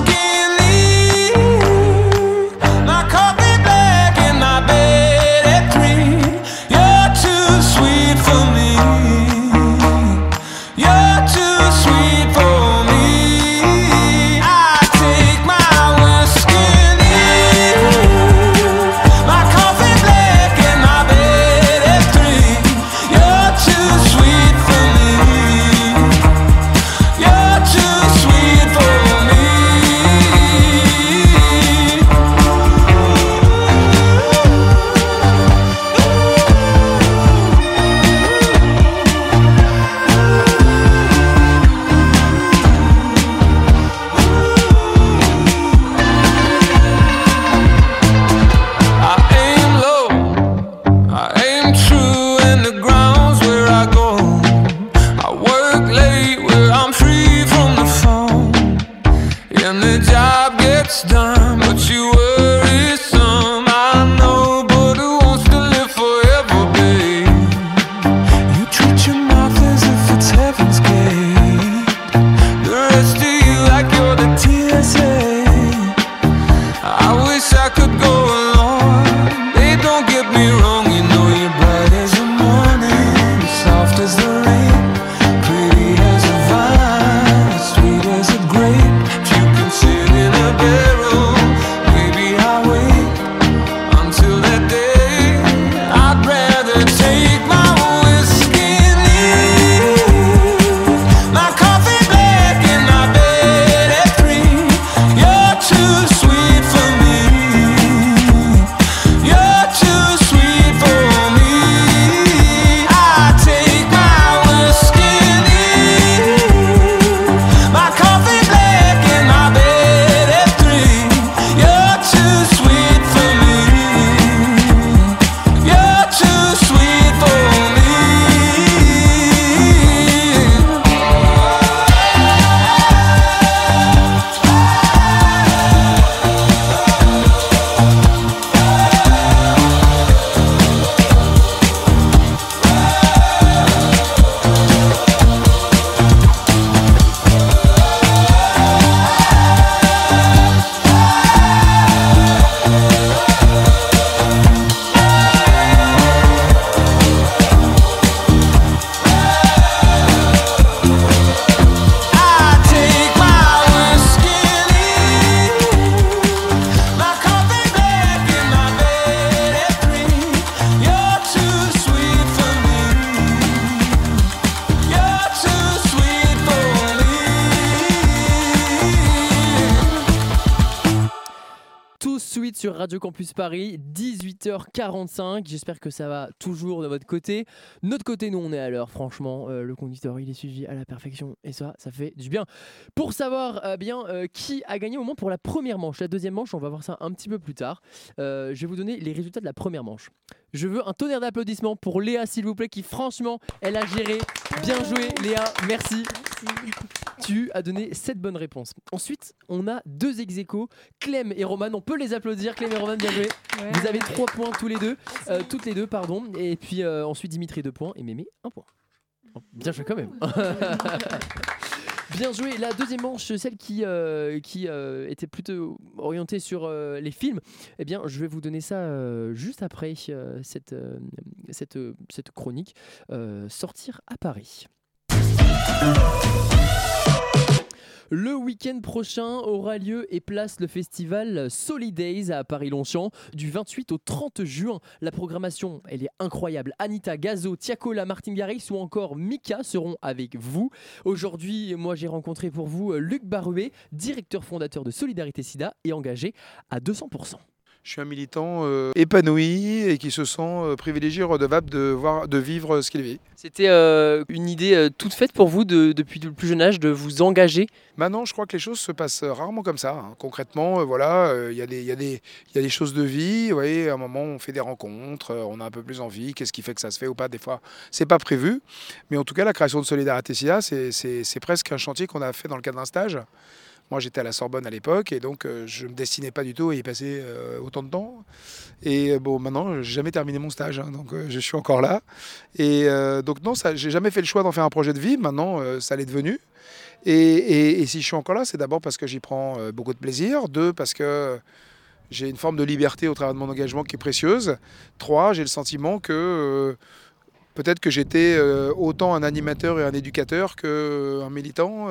take me wrong, you know you're bright as the morning, soft as the rain, pretty as a vine, sweet as a grape. If you can sit in a barrel, maybe I'll wait until that day. I'd rather take my whiskey and leave my coffee black in my bed at 3. You're too sweet for me. You're too sweet for me. I take my whiskey and leave my coffee black in my bed at 3. You're too sweet for me. You're too sweet for me. I take my whiskey and leave my coffee black in my bed at 3. You're too sweet for me. You're too sweet for me. Tout suite sur Radio Campus Paris, 18h45. J'espère que ça va toujours de votre côté. Notre côté, nous, on est à l'heure. Franchement, le conducteur, il est suivi à la perfection. Et ça fait du bien. Pour savoir qui a gagné au moment pour la première manche. La deuxième manche, on va voir ça un petit peu plus tard. Je vais vous donner les résultats de la première manche. Je veux un tonnerre d'applaudissements pour Léa, s'il vous plaît, qui franchement, elle a géré. Bien joué, Léa. Merci. Tu as donné 7 bonnes réponses. Ensuite, on a 2 ex-aequo, Clem et Roman. On peut les applaudir. Clem et Roman, bien joué. Ouais. Vous avez 3 points tous les deux. Toutes les deux, pardon. Et puis ensuite, Dimitri 2 points et Mémé 1 point. Bien joué quand même. Bien joué. La deuxième manche, celle qui était plutôt orientée sur les films, eh bien, je vais vous donner ça juste après cette chronique. Sortir à Paris. Le week-end prochain aura lieu et place le festival Solidays à Paris-Longchamp du 28 au 30 juin. La programmation, elle est incroyable. Anita, Gazo, Tiakola, Martin Garrix ou encore Mika seront avec vous. Aujourd'hui, moi j'ai rencontré pour vous Luc Baruet, directeur fondateur de Solidarité Sida et engagé à 200%. Je suis un militant épanoui et qui se sent privilégié et redevable de vivre ce qu'il vit. C'était une idée toute faite pour vous depuis le plus jeune âge de vous engager? Maintenant, je crois que les choses se passent rarement comme ça. Hein. Concrètement, voilà, il y a des choses de vie. Vous voyez, à un moment, on fait des rencontres, on a un peu plus envie. Qu'est-ce qui fait que ça se fait ou pas? Des fois, c'est pas prévu. Mais en tout cas, la création de Solidarité Sida, c'est presque un chantier qu'on a fait dans le cadre d'un stage. Moi, j'étais à la Sorbonne à l'époque et donc je ne me destinais pas du tout à y passer autant de temps. Et bon, maintenant, j'ai jamais terminé mon stage, hein, donc je suis encore là. Et donc non, j'ai jamais fait le choix d'en faire un projet de vie. Maintenant, ça l'est devenu. Et si je suis encore là, c'est d'abord parce que j'y prends beaucoup de plaisir. 2, parce que j'ai une forme de liberté au travers de mon engagement qui est précieuse. 3, j'ai le sentiment que peut-être que j'étais autant un animateur et un éducateur qu'un militant.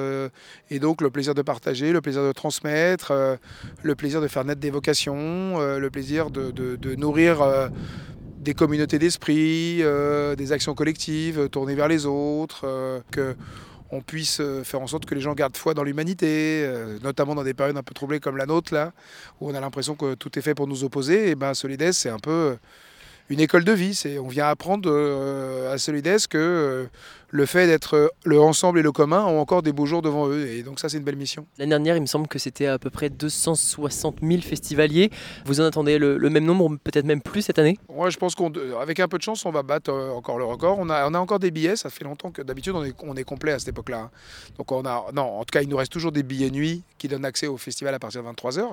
Et donc le plaisir de partager, le plaisir de transmettre, le plaisir de faire naître des vocations, le plaisir de nourrir des communautés d'esprit, des actions collectives tournées vers les autres, qu'on puisse faire en sorte que les gens gardent foi dans l'humanité, notamment dans des périodes un peu troublées comme la nôtre, là, où on a l'impression que tout est fait pour nous opposer. Et ben Solidays, c'est un peu une école de vie. On vient apprendre à Solidays que le fait d'être le ensemble et le commun ont encore des beaux jours devant eux. Et donc ça, c'est une belle mission. L'année dernière, il me semble que c'était à peu près 260 000 festivaliers. Vous en attendez le même nombre, peut-être même plus cette année? Ouais, je pense qu'avec un peu de chance, on va battre encore le record. On a encore des billets. Ça fait longtemps que d'habitude, on est complet à cette époque-là. Donc en tout cas, il nous reste toujours des billets nuit qui donnent accès au festival à partir de 23h.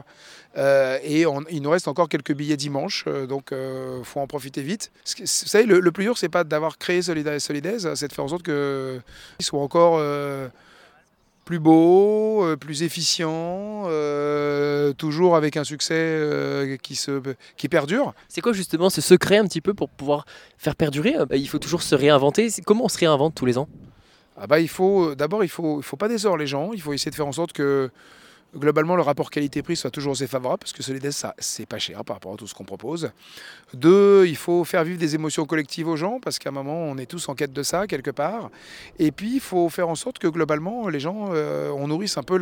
Et il nous reste encore quelques billets dimanche. Donc faut en profiter vite. Vous savez, le plus dur, c'est pas d'avoir créé Solidays, c'est de faire en sorte qu'ils soient encore plus beau, plus efficient, toujours avec un succès qui perdure. C'est quoi justement ce secret un petit peu pour pouvoir faire perdurer? Il faut toujours se réinventer. Comment on se réinvente tous les ans? Il faut pas décevoir les gens. Il faut essayer de faire en sorte que globalement le rapport qualité-prix soit toujours assez favorable parce que Solidays, ça c'est pas cher par rapport à tout ce qu'on propose. 2, il faut faire vivre des émotions collectives aux gens parce qu'à un moment on est tous en quête de ça quelque part. Et puis il faut faire en sorte que globalement les gens on nourrisse un peu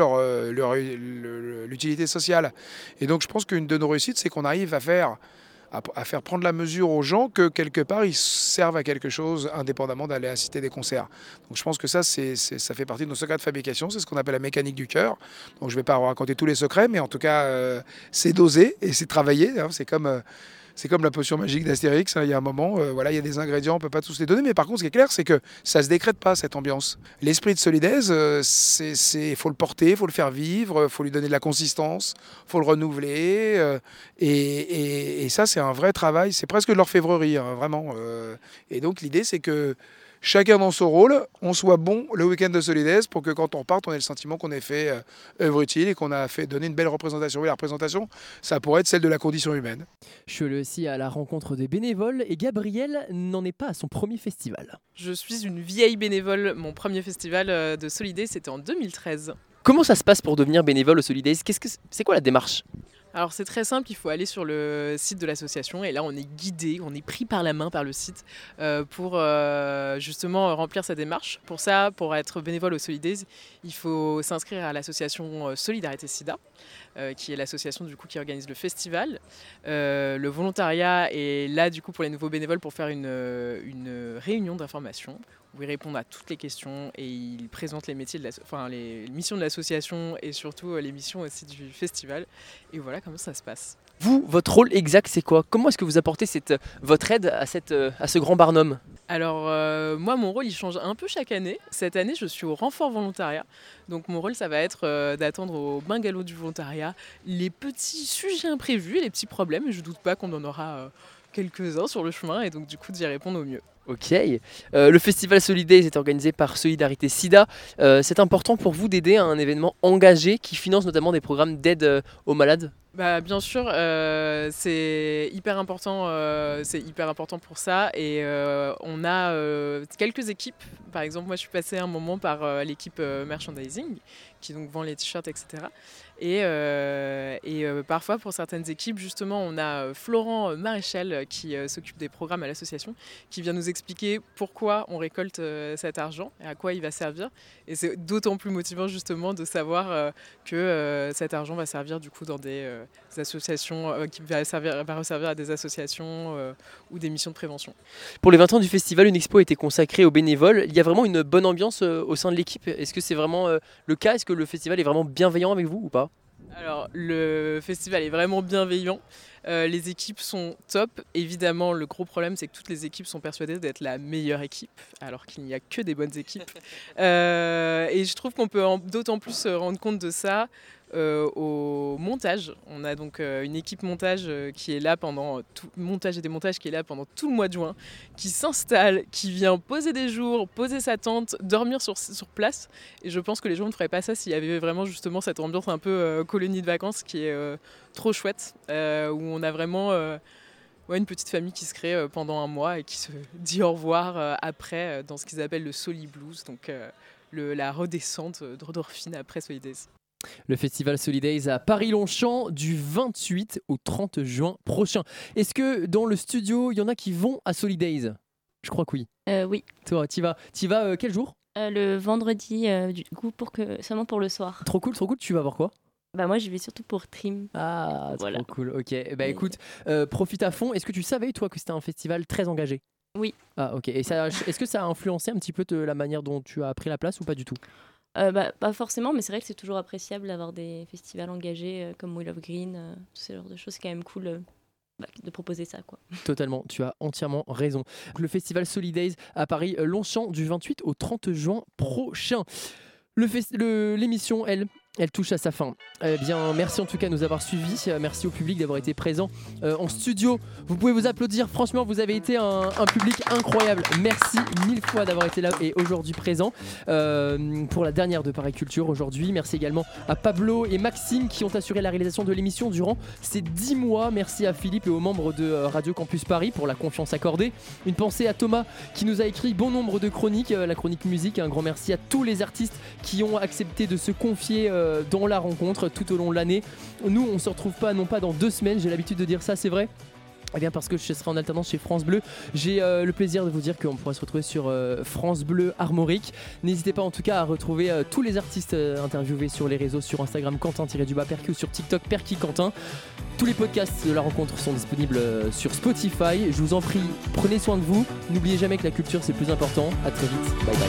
l'utilité sociale. Et donc je pense qu'une de nos réussites c'est qu'on arrive à faire prendre la mesure aux gens que quelque part ils servent à quelque chose indépendamment d'aller assister des concerts. Donc je pense que ça fait partie de nos secrets de fabrication, c'est ce qu'on appelle la mécanique du cœur. Donc je ne vais pas raconter tous les secrets, mais en tout cas c'est dosé et c'est travaillé. Hein. C'est comme la potion magique d'Astérix, hein. Il y a un moment, il y a des ingrédients, on ne peut pas tous les donner, mais par contre ce qui est clair c'est que ça ne se décrète pas cette ambiance. L'esprit de Solidays, il faut le porter, il faut le faire vivre, il faut lui donner de la consistance, il faut le renouveler, et ça c'est un vrai travail, c'est presque de l'orfèvrerie, hein, vraiment. Et donc l'idée c'est que chacun dans son rôle, on soit bon le week-end de Solidays pour que quand on reparte, on ait le sentiment qu'on ait fait œuvre utile et qu'on a fait donner une belle représentation. Oui, la représentation, ça pourrait être celle de la condition humaine. Je suis allé aussi à la rencontre des bénévoles et Gabrielle n'en est pas à son premier festival. Je suis une vieille bénévole. Mon premier festival de Solidays, c'était en 2013. Comment ça se passe pour devenir bénévole au Solidays? C'est quoi la démarche? Alors c'est très simple, il faut aller sur le site de l'association et là on est guidé, on est pris par la main par le site pour justement remplir sa démarche. Pour ça, pour être bénévole au Solidays, il faut s'inscrire à l'association Solidarité Sida, qui est l'association du coup qui organise le festival. Le volontariat est là du coup pour les nouveaux bénévoles pour faire une réunion d'information où ils répondent à toutes les questions et ils présentent les métiers les missions de l'association et surtout les missions aussi du festival. Et voilà comment ça se passe. Vous, votre rôle exact, c'est quoi? Comment est-ce que vous apportez votre aide à ce grand Barnum? Alors moi, mon rôle, il change un peu chaque année. Cette année, je suis au renfort volontariat. Donc mon rôle, ça va être d'attendre au bungalow du volontariat les petits sujets imprévus et les petits problèmes. Et je ne doute pas qu'on en aura quelques-uns sur le chemin et donc du coup d'y répondre au mieux. Ok. Le festival Solidays est organisé par Solidarité Sida. C'est important pour vous d'aider à un événement engagé qui finance notamment des programmes d'aide aux malades? Bien sûr, c'est hyper important pour ça et on a quelques équipes. Par exemple, moi je suis passée un moment par l'équipe merchandising qui donc vend les t-shirts, etc. Et parfois pour certaines équipes, justement, on a Florent Maréchal qui s'occupe des programmes à l'association, qui vient nous expliquer pourquoi on récolte cet argent et à quoi il va servir. Et c'est d'autant plus motivant justement de savoir que cet argent va servir du coup dans des associations, qui va resservir à des associations ou des missions de prévention. Pour les 20 ans du festival, une expo a été consacrée aux bénévoles. Il y a vraiment une bonne ambiance au sein de l'équipe. Est-ce que c'est vraiment le cas? Est-ce que le festival est vraiment bienveillant avec vous ou pas? Alors, le festival est vraiment bienveillant. Les équipes sont top. Évidemment, le gros problème, c'est que toutes les équipes sont persuadées d'être la meilleure équipe, alors qu'il n'y a que des bonnes équipes. Et je trouve qu'on peut d'autant plus se rendre compte de ça au montage. On a donc une équipe montage qui est là pendant montage et démontage qui est là pendant tout le mois de juin, qui s'installe, qui vient poser des jours, poser sa tente, dormir sur place. Et je pense que les gens ne feraient pas ça s'il y avait vraiment justement cette ambiance un peu colonie de vacances qui est trop chouette, où on a vraiment une petite famille qui se crée pendant un mois et qui se dit au revoir après dans ce qu'ils appellent le Soli Blues, donc la redescente d'endorphine après Solidays. Le festival Solidays à Paris-Longchamp du 28 au 30 juin prochain. Est-ce que dans le studio, il y en a qui vont à Solidays? Je crois que oui. Oui. Toi, t'y vas quel jour? Le vendredi, du coup, seulement pour le soir. Trop cool. Tu vas voir quoi? Moi, j'y vais surtout pour Trim. Ah, voilà. Trop cool. Ok. Écoute, profite à fond. Est-ce que tu savais, toi, que c'était un festival très engagé? Oui. Ah, ok. Et est-ce que ça a influencé un petit peu la manière dont tu as pris la place ou pas du tout? Pas forcément, mais c'est vrai que c'est toujours appréciable d'avoir des festivals engagés comme We Love Green, tout ce genre de choses. C'est quand même cool de proposer ça, quoi. Totalement, tu as entièrement raison. Le festival Solidays à Paris-Longchamp du 28 au 30 juin prochain. L'émission, elle, Elle touche à sa fin. Eh bien, merci en tout cas de nous avoir suivis. Merci au public d'avoir été présent en studio. Vous pouvez vous applaudir. Franchement, vous avez été un public incroyable. Merci 1000 fois d'avoir été là et aujourd'hui présent pour la dernière de Paris Culture aujourd'hui. Merci également à Pablo et Maxime qui ont assuré la réalisation de l'émission durant ces 10 mois. Merci à Philippe et aux membres de Radio Campus Paris pour la confiance accordée. Une pensée à Thomas qui nous a écrit bon nombre de chroniques, la chronique musique. Un grand merci à tous les artistes qui ont accepté de se confier dans la rencontre tout au long de l'année. Nous, on se retrouve pas, non pas dans 2 semaines, j'ai l'habitude de dire ça, c'est vrai. Eh bien parce que je serai en alternance chez France Bleu. J'ai le plaisir de vous dire qu'on pourra se retrouver sur France Bleu Armorique. N'hésitez pas en tout cas à retrouver tous les artistes interviewés sur les réseaux, sur Instagram Quentin-Perky ou sur TikTok Perky Quentin. Tous les podcasts de la rencontre sont disponibles sur Spotify. Je vous en prie, prenez soin de vous. N'oubliez jamais que la culture c'est le plus important. À très vite. Bye bye.